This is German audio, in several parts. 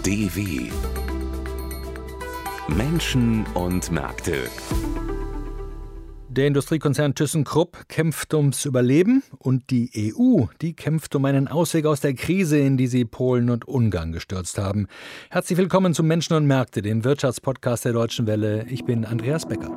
DW Menschen und Märkte. Der Industriekonzern ThyssenKrupp kämpft ums Überleben und die EU, die kämpft um einen Ausweg aus der Krise, in die sie Polen und Ungarn gestürzt haben. Herzlich willkommen zu Menschen und Märkte, dem Wirtschaftspodcast der Deutschen Welle. Ich bin Andreas Becker.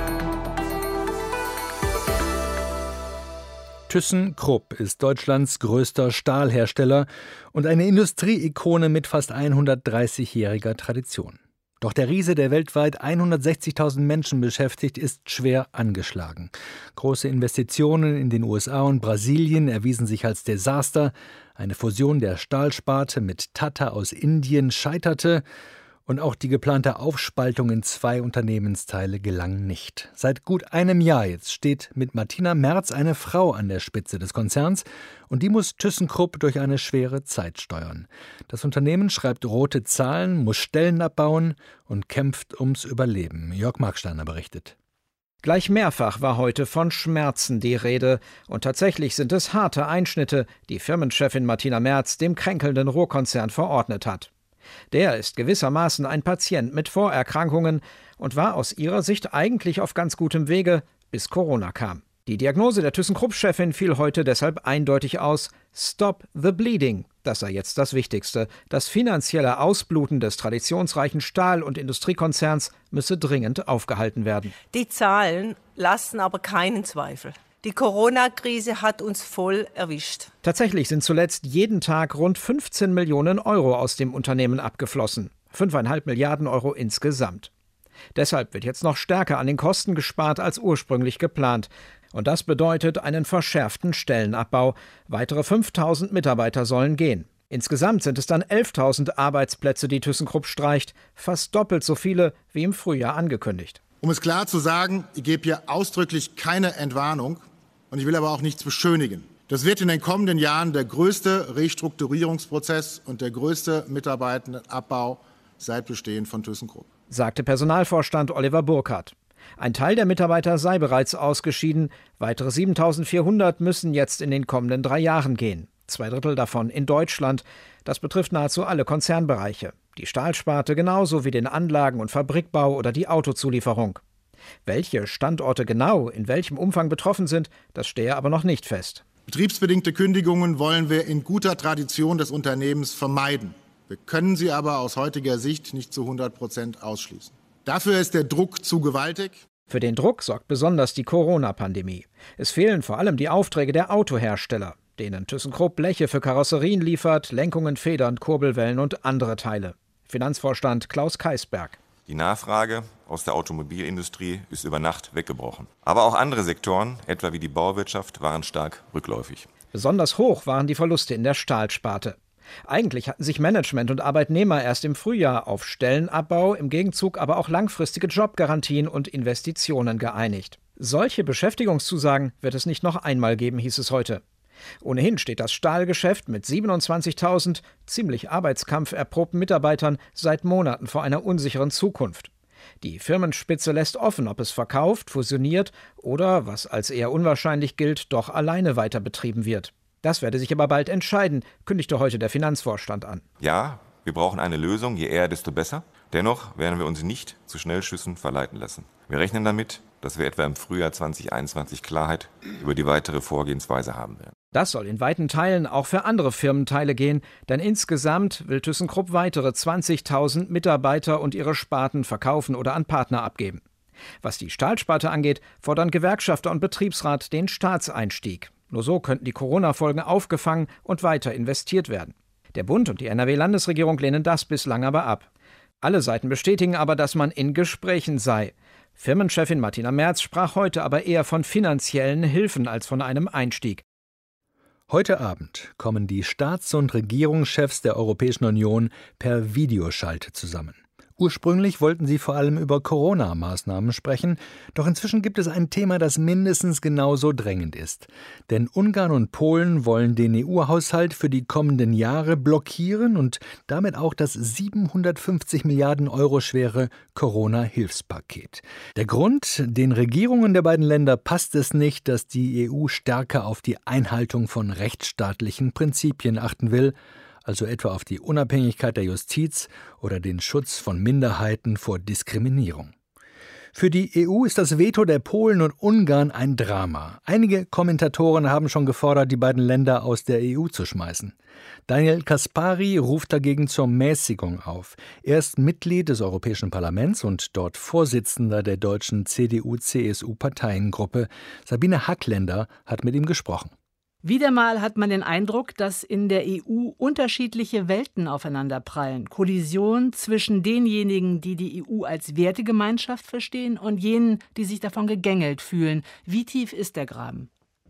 ThyssenKrupp ist Deutschlands größter Stahlhersteller und eine Industrieikone mit fast 130-jähriger Tradition. Doch der Riese, der weltweit 160.000 Menschen beschäftigt, ist schwer angeschlagen. Große Investitionen in den USA und Brasilien erwiesen sich als Desaster. Eine Fusion der Stahlsparte mit Tata aus Indien scheiterte. Und auch die geplante Aufspaltung in 2 Unternehmensteile gelang nicht. Seit gut einem Jahr jetzt steht mit Martina Merz eine Frau an der Spitze des Konzerns und die muss ThyssenKrupp durch eine schwere Zeit steuern. Das Unternehmen schreibt rote Zahlen, muss Stellen abbauen und kämpft ums Überleben. Jörg Marksteiner berichtet. Gleich mehrfach war heute von Schmerzen die Rede. Und tatsächlich sind es harte Einschnitte, die Firmenchefin Martina Merz dem kränkelnden Ruhrkonzern verordnet hat. Der ist gewissermaßen ein Patient mit Vorerkrankungen und war aus ihrer Sicht eigentlich auf ganz gutem Wege, bis Corona kam. Die Diagnose der ThyssenKrupp-Chefin fiel heute deshalb eindeutig aus: Stop the bleeding. Das sei jetzt das Wichtigste. Das finanzielle Ausbluten des traditionsreichen Stahl- und Industriekonzerns müsse dringend aufgehalten werden. Die Zahlen lassen aber keinen Zweifel. Die Corona-Krise hat uns voll erwischt. Tatsächlich sind zuletzt jeden Tag rund 15 Millionen Euro aus dem Unternehmen abgeflossen. 5,5 Milliarden Euro insgesamt. Deshalb wird jetzt noch stärker an den Kosten gespart als ursprünglich geplant. Und das bedeutet einen verschärften Stellenabbau. Weitere 5.000 Mitarbeiter sollen gehen. Insgesamt sind es dann 11.000 Arbeitsplätze, die ThyssenKrupp streicht. Fast doppelt so viele wie im Frühjahr angekündigt. Um es klar zu sagen, ich gebe hier ausdrücklich keine Entwarnung. Und ich will aber auch nichts beschönigen. Das wird in den kommenden Jahren der größte Restrukturierungsprozess und der größte Mitarbeitendenabbau seit Bestehen von ThyssenKrupp, sagte Personalvorstand Oliver Burkhardt. Ein Teil der Mitarbeiter sei bereits ausgeschieden. Weitere 7.400 müssen jetzt in den kommenden 3 Jahren gehen. 2/3 davon in Deutschland. Das betrifft nahezu alle Konzernbereiche. Die Stahlsparte genauso wie den Anlagen- und Fabrikbau oder die Autozulieferung. Welche Standorte genau in welchem Umfang betroffen sind, das stehe aber noch nicht fest. Betriebsbedingte Kündigungen wollen wir in guter Tradition des Unternehmens vermeiden. Wir können sie aber aus heutiger Sicht nicht zu 100% ausschließen. Dafür ist der Druck zu gewaltig. Für den Druck sorgt besonders die Corona-Pandemie. Es fehlen vor allem die Aufträge der Autohersteller, denen ThyssenKrupp Bleche für Karosserien liefert, Lenkungen, Federn, Kurbelwellen und andere Teile. Finanzvorstand Klaus Keisberg. Die Nachfrage aus der Automobilindustrie ist über Nacht weggebrochen. Aber auch andere Sektoren, etwa wie die Bauwirtschaft, waren stark rückläufig. Besonders hoch waren die Verluste in der Stahlsparte. Eigentlich hatten sich Management und Arbeitnehmer erst im Frühjahr auf Stellenabbau, im Gegenzug aber auch langfristige Jobgarantien und Investitionen geeinigt. Solche Beschäftigungszusagen wird es nicht noch einmal geben, hieß es heute. Ohnehin steht das Stahlgeschäft mit 27.000 ziemlich arbeitskampferprobten Mitarbeitern seit Monaten vor einer unsicheren Zukunft. Die Firmenspitze lässt offen, ob es verkauft, fusioniert oder, was als eher unwahrscheinlich gilt, doch alleine weiter betrieben wird. Das werde sich aber bald entscheiden, kündigte heute der Finanzvorstand an. Ja, wir brauchen eine Lösung, je eher, desto besser. Dennoch werden wir uns nicht zu Schnellschüssen verleiten lassen. Wir rechnen damit, dass wir etwa im Frühjahr 2021 Klarheit über die weitere Vorgehensweise haben werden. Das soll in weiten Teilen auch für andere Firmenteile gehen, denn insgesamt will ThyssenKrupp weitere 20.000 Mitarbeiter und ihre Sparten verkaufen oder an Partner abgeben. Was die Stahlsparte angeht, fordern Gewerkschafter und Betriebsrat den Staatseinstieg. Nur so könnten die Corona-Folgen aufgefangen und weiter investiert werden. Der Bund und die NRW-Landesregierung lehnen das bislang aber ab. Alle Seiten bestätigen aber, dass man in Gesprächen sei. Firmenchefin Martina Merz sprach heute aber eher von finanziellen Hilfen als von einem Einstieg. Heute Abend kommen die Staats- und Regierungschefs der Europäischen Union per Videoschalte zusammen. Ursprünglich wollten sie vor allem über Corona-Maßnahmen sprechen, doch inzwischen gibt es ein Thema, das mindestens genauso drängend ist. Denn Ungarn und Polen wollen den EU-Haushalt für die kommenden Jahre blockieren und damit auch das 750 Milliarden Euro schwere Corona-Hilfspaket. Der Grund: Den Regierungen der beiden Länder passt es nicht, dass die EU stärker auf die Einhaltung von rechtsstaatlichen Prinzipien achten will. also etwa auf die Unabhängigkeit der Justiz oder den Schutz von Minderheiten vor Diskriminierung. Für die EU ist das Veto der Polen und Ungarn ein Drama. Einige Kommentatoren haben schon gefordert, die beiden Länder aus der EU zu schmeißen. Daniel Caspary ruft dagegen zur Mäßigung auf. Er ist Mitglied des Europäischen Parlaments und dort Vorsitzender der deutschen CDU-CSU-Parteiengruppe. Sabine Hackländer hat mit ihm gesprochen. Wieder mal hat man den Eindruck, dass in der EU unterschiedliche Welten aufeinanderprallen. Kollision zwischen denjenigen, die die EU als Wertegemeinschaft verstehen, und jenen, die sich davon gegängelt fühlen. Wie tief ist der Graben?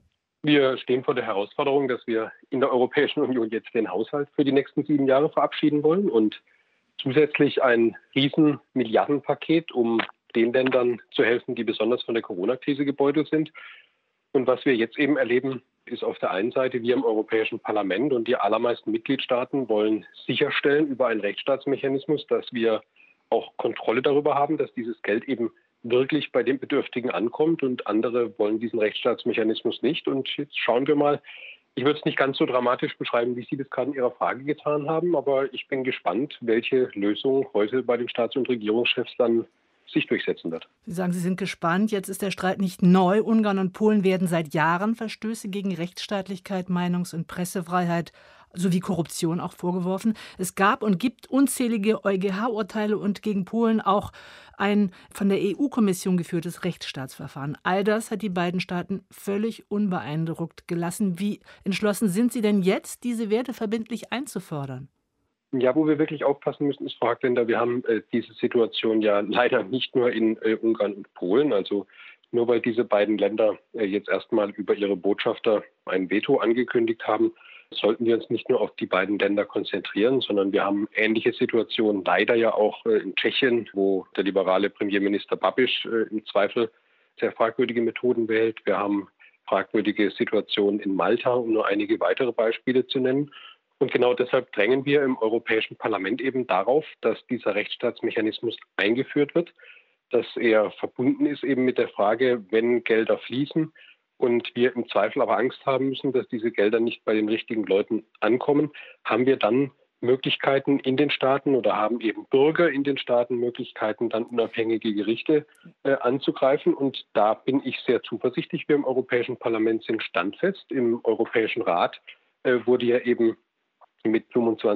Wir stehen vor der Herausforderung, dass wir in der Europäischen Union jetzt den Haushalt für die nächsten 7 Jahre verabschieden wollen und zusätzlich ein riesen Milliardenpaket, um den Ländern zu helfen, die besonders von der Corona-Krise gebeutelt sind. Und was wir jetzt eben erleben, ist auf der einen Seite, wir im Europäischen Parlament und die allermeisten Mitgliedstaaten wollen sicherstellen über einen Rechtsstaatsmechanismus, dass wir auch Kontrolle darüber haben, dass dieses Geld eben wirklich bei den Bedürftigen ankommt, und andere wollen diesen Rechtsstaatsmechanismus nicht. Und jetzt schauen wir mal, ich würde es nicht ganz so dramatisch beschreiben, wie Sie das gerade in Ihrer Frage getan haben, aber ich bin gespannt, welche Lösung heute bei den Staats- und Regierungschefs dann sich durchsetzen wird. Sie sagen, Sie sind gespannt. Jetzt ist der Streit nicht neu. Ungarn und Polen werden seit Jahren Verstöße gegen Rechtsstaatlichkeit, Meinungs- und Pressefreiheit sowie Korruption auch vorgeworfen. Es gab und gibt unzählige EuGH-Urteile und gegen Polen auch ein von der EU-Kommission geführtes Rechtsstaatsverfahren. All das hat die beiden Staaten völlig unbeeindruckt gelassen. Wie entschlossen sind Sie denn jetzt, diese Werte verbindlich einzufordern? Ja, wo wir wirklich aufpassen müssen, ist, Frau Hackländer, wir haben diese Situation ja leider nicht nur in Ungarn und Polen. Also nur weil diese beiden Länder jetzt erstmal über ihre Botschafter ein Veto angekündigt haben, sollten wir uns nicht nur auf die beiden Länder konzentrieren, sondern wir haben ähnliche Situationen leider ja auch in Tschechien, wo der liberale Premierminister Babiš im Zweifel sehr fragwürdige Methoden wählt. Wir haben fragwürdige Situationen in Malta, um nur einige weitere Beispiele zu nennen. Und genau deshalb drängen wir im Europäischen Parlament eben darauf, dass dieser Rechtsstaatsmechanismus eingeführt wird, dass er verbunden ist eben mit der Frage, wenn Gelder fließen und wir im Zweifel aber Angst haben müssen, dass diese Gelder nicht bei den richtigen Leuten ankommen, haben wir dann Möglichkeiten in den Staaten oder haben eben Bürger in den Staaten Möglichkeiten, dann unabhängige Gerichte anzugreifen. Und da bin ich sehr zuversichtlich. Wir im Europäischen Parlament sind standfest. Im Europäischen Rat wurde ja eben mit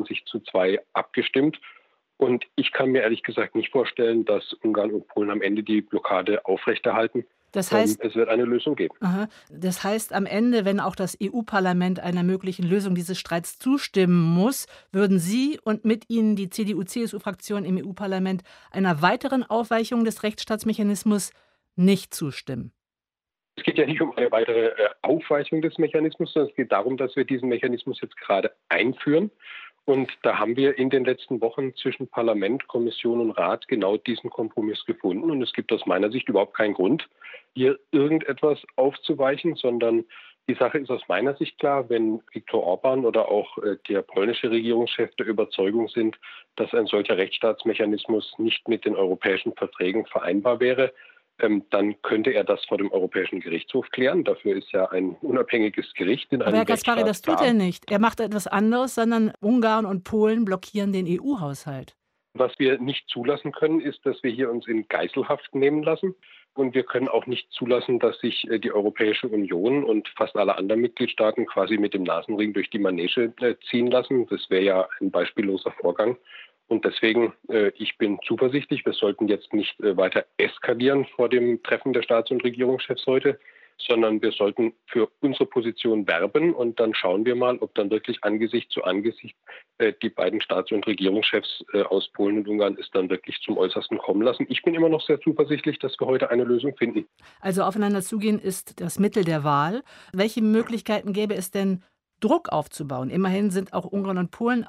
25:2 abgestimmt. Und ich kann mir ehrlich gesagt nicht vorstellen, dass Ungarn und Polen am Ende die Blockade aufrechterhalten. Das heißt, es wird eine Lösung geben. Das heißt, am Ende, wenn auch das EU-Parlament einer möglichen Lösung dieses Streits zustimmen muss, würden Sie und mit Ihnen die CDU-CSU-Fraktion im EU-Parlament einer weiteren Aufweichung des Rechtsstaatsmechanismus nicht zustimmen? Es geht ja nicht um eine weitere Aufweichung des Mechanismus, sondern es geht darum, dass wir diesen Mechanismus jetzt gerade einführen. Und da haben wir in den letzten Wochen zwischen Parlament, Kommission und Rat genau diesen Kompromiss gefunden. Und es gibt aus meiner Sicht überhaupt keinen Grund, hier irgendetwas aufzuweichen, sondern die Sache ist aus meiner Sicht klar, wenn Viktor Orbán oder auch der polnische Regierungschef der Überzeugung sind, dass ein solcher Rechtsstaatsmechanismus nicht mit den europäischen Verträgen vereinbar wäre, dann könnte er das vor dem Europäischen Gerichtshof klären. Dafür ist ja ein unabhängiges Gericht in einem Aber Herr Caspary, das tut er da. nicht. Er macht etwas anderes, sondern Ungarn und Polen blockieren den EU-Haushalt. Was wir nicht zulassen können, ist, dass wir hier uns in Geiselhaft nehmen lassen. Und wir können auch nicht zulassen, dass sich die Europäische Union und fast alle anderen Mitgliedstaaten quasi mit dem Nasenring durch die Manege ziehen lassen. Das wäre ja ein beispielloser Vorgang. Und deswegen, ich bin zuversichtlich, wir sollten jetzt nicht weiter eskalieren vor dem Treffen der Staats- und Regierungschefs heute, sondern wir sollten für unsere Position werben und dann schauen wir mal, ob dann wirklich Angesicht zu Angesicht die beiden Staats- und Regierungschefs aus Polen und Ungarn es dann wirklich zum Äußersten kommen lassen. Ich bin immer noch sehr zuversichtlich, dass wir heute eine Lösung finden. Also aufeinander zugehen ist das Mittel der Wahl. Welche Möglichkeiten gäbe es denn, Druck aufzubauen? Immerhin sind auch Ungarn und Polen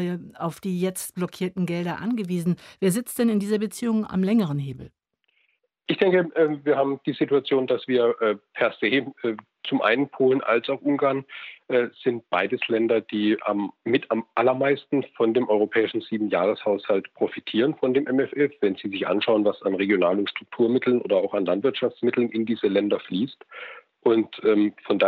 auf die jetzt blockierten Gelder angewiesen. Wer sitzt denn in dieser Beziehung am längeren Hebel? Ich denke, wir haben die Situation, dass wir per se, zum einen Polen als auch Ungarn, sind beides Länder, die am allermeisten von dem europäischen 7-Jahreshaushalt profitieren, von dem MFF. Wenn Sie sich anschauen, was an Regional- und Strukturmitteln oder auch an Landwirtschaftsmitteln in diese Länder fließt. Und von daher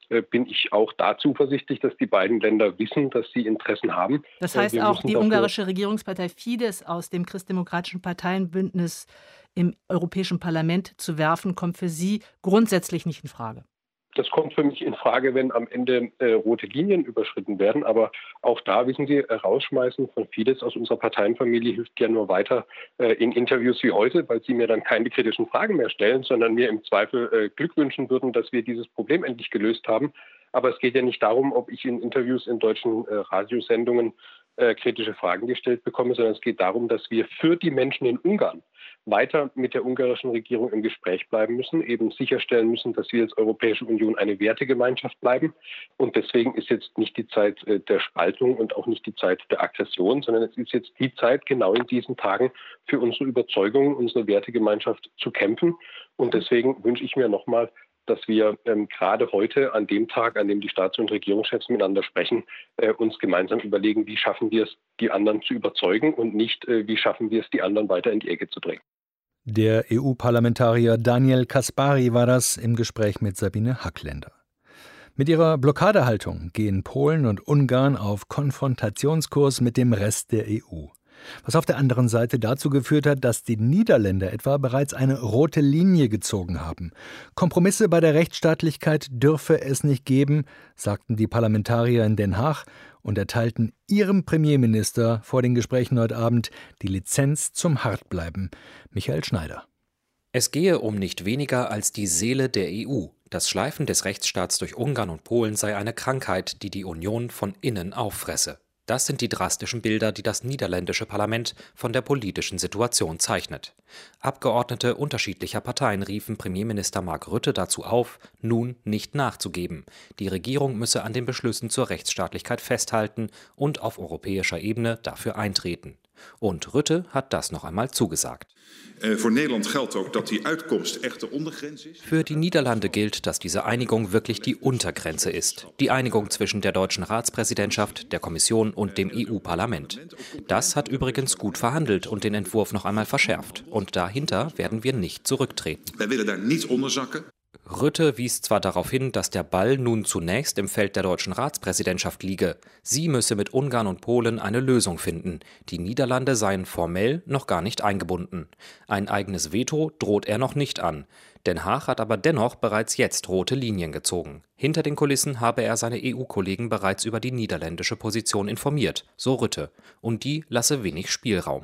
bin ich auch da zuversichtlich, dass die beiden Länder wissen, dass sie Interessen haben. Das heißt auch, die ungarische Regierungspartei Fidesz aus dem christdemokratischen Parteienbündnis im Europäischen Parlament zu werfen, kommt für Sie grundsätzlich nicht in Frage. Das kommt für mich in Frage, wenn am Ende rote Linien überschritten werden. Aber auch da, wissen Sie, rausschmeißen von Fidesz aus unserer Parteienfamilie hilft ja nur weiter in Interviews wie heute, weil sie mir dann keine kritischen Fragen mehr stellen, sondern mir im Zweifel Glück wünschen würden, dass wir dieses Problem endlich gelöst haben. Aber es geht ja nicht darum, ob ich in Interviews in deutschen Radiosendungen kritische Fragen gestellt bekomme, sondern es geht darum, dass wir für die Menschen in Ungarn weiter mit der ungarischen Regierung im Gespräch bleiben müssen, eben sicherstellen müssen, dass wir als Europäische Union eine Wertegemeinschaft bleiben. Und deswegen ist jetzt nicht die Zeit der Spaltung und auch nicht die Zeit der Aggression, sondern es ist jetzt die Zeit, genau in diesen Tagen für unsere Überzeugungen, unsere Wertegemeinschaft zu kämpfen. Und deswegen wünsche ich mir nochmal, dass wir gerade heute an dem Tag, an dem die Staats- und Regierungschefs miteinander sprechen, uns gemeinsam überlegen, wie schaffen wir es, die anderen zu überzeugen und nicht, wie schaffen wir es, die anderen weiter in die Ecke zu drängen. Der EU-Parlamentarier Daniel Caspary war das im Gespräch mit Sabine Hackländer. Mit ihrer Blockadehaltung gehen Polen und Ungarn auf Konfrontationskurs mit dem Rest der EU. Was auf der anderen Seite dazu geführt hat, dass die Niederländer etwa bereits eine rote Linie gezogen haben. Kompromisse bei der Rechtsstaatlichkeit dürfe es nicht geben, sagten die Parlamentarier in Den Haag und erteilten ihrem Premierminister vor den Gesprächen heute Abend die Lizenz zum Hartbleiben. Michael Schneider. Es gehe um nicht weniger als die Seele der EU. Das Schleifen des Rechtsstaats durch Ungarn und Polen sei eine Krankheit, die die Union von innen auffresse. Das sind die drastischen Bilder, die das niederländische Parlament von der politischen Situation zeichnet. Abgeordnete unterschiedlicher Parteien riefen Premierminister Mark Rutte dazu auf, nun nicht nachzugeben. Die Regierung müsse an den Beschlüssen zur Rechtsstaatlichkeit festhalten und auf europäischer Ebene dafür eintreten. Und Rutte hat das noch einmal zugesagt. Für Nederland gilt auch, dass die Uitkomst echt de Ondergrens ist. Für die Niederlande gilt, dass diese Einigung wirklich die Untergrenze ist. Die Einigung zwischen der deutschen Ratspräsidentschaft, der Kommission und dem EU-Parlament. Das hat übrigens gut verhandelt und den Entwurf noch einmal verschärft. Und dahinter werden wir nicht zurücktreten. Wir willen daar niet onderzakken. Rutte wies zwar darauf hin, dass der Ball nun zunächst im Feld der deutschen Ratspräsidentschaft liege. Sie müsse mit Ungarn und Polen eine Lösung finden. Die Niederlande seien formell noch gar nicht eingebunden. Ein eigenes Veto droht er noch nicht an. Den Haag hat aber dennoch bereits jetzt rote Linien gezogen. Hinter den Kulissen habe er seine EU-Kollegen bereits über die niederländische Position informiert, so Rutte. Und die lasse wenig Spielraum.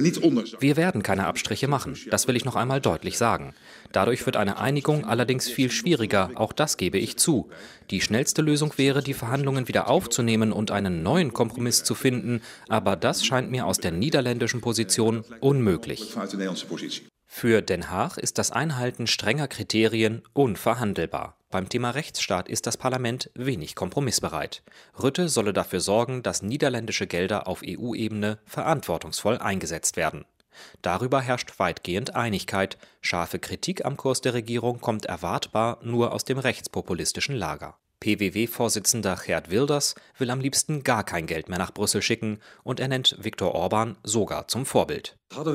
Wir werden keine Abstriche machen, das will ich noch einmal deutlich sagen. Dadurch wird eine Einigung allerdings viel schwieriger, auch das gebe ich zu. Die schnellste Lösung wäre, die Verhandlungen wieder aufzunehmen und einen neuen Kompromiss zu finden, aber das scheint mir aus der niederländischen Position unmöglich. Für Den Haag ist das Einhalten strenger Kriterien unverhandelbar. Beim Thema Rechtsstaat ist das Parlament wenig kompromissbereit. Rutte solle dafür sorgen, dass niederländische Gelder auf EU-Ebene verantwortungsvoll eingesetzt werden. Darüber herrscht weitgehend Einigkeit. Scharfe Kritik am Kurs der Regierung kommt erwartbar nur aus dem rechtspopulistischen Lager. PWW-Vorsitzender Geert Wilders will am liebsten gar kein Geld mehr nach Brüssel schicken und er nennt Viktor Orban sogar zum Vorbild.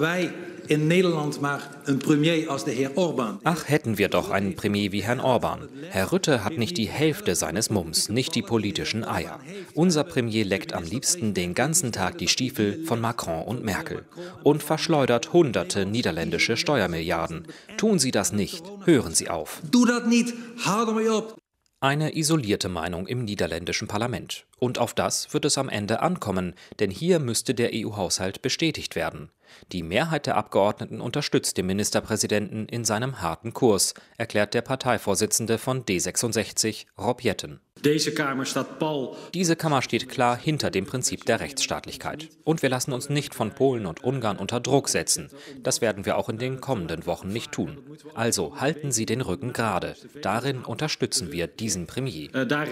Ach, hätten wir doch einen Premier wie Herrn Orban. Herr Rutte hat nicht die Hälfte seines Mums, nicht die politischen Eier. Unser Premier leckt am liebsten den ganzen Tag die Stiefel von Macron und Merkel und verschleudert hunderte niederländische Steuermilliarden. Tun Sie das nicht, hören Sie auf. Eine isolierte Meinung im niederländischen Parlament. Und auf das wird es am Ende ankommen, denn hier müsste der EU-Haushalt bestätigt werden. Die Mehrheit der Abgeordneten unterstützt den Ministerpräsidenten in seinem harten Kurs, erklärt der Parteivorsitzende von D66, Rob Jetten. Diese Kammer steht klar hinter dem Prinzip der Rechtsstaatlichkeit. Und wir lassen uns nicht von Polen und Ungarn unter Druck setzen. Das werden wir auch in den kommenden Wochen nicht tun. Also halten Sie den Rücken gerade. Darin unterstützen wir diesen Premier.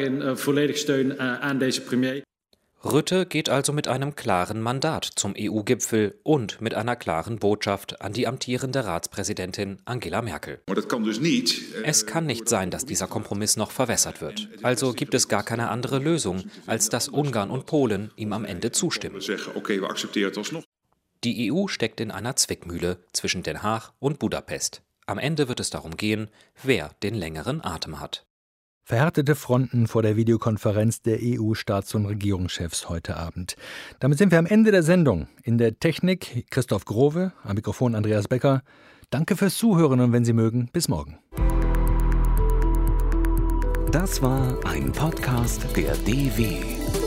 Rutte geht also mit einem klaren Mandat zum EU-Gipfel und mit einer klaren Botschaft an die amtierende Ratspräsidentin Angela Merkel. Es kann nicht sein, dass dieser Kompromiss noch verwässert wird. Also gibt es gar keine andere Lösung, als dass Ungarn und Polen ihm am Ende zustimmen. Die EU steckt in einer Zwickmühle zwischen Den Haag und Budapest. Am Ende wird es darum gehen, wer den längeren Atem hat. Verhärtete Fronten vor der Videokonferenz der EU-Staats- und Regierungschefs heute Abend. Damit sind wir am Ende der Sendung. In der Technik Christoph Growe, am Mikrofon Andreas Becker. Danke fürs Zuhören und wenn Sie mögen, bis morgen. Das war ein Podcast der DW.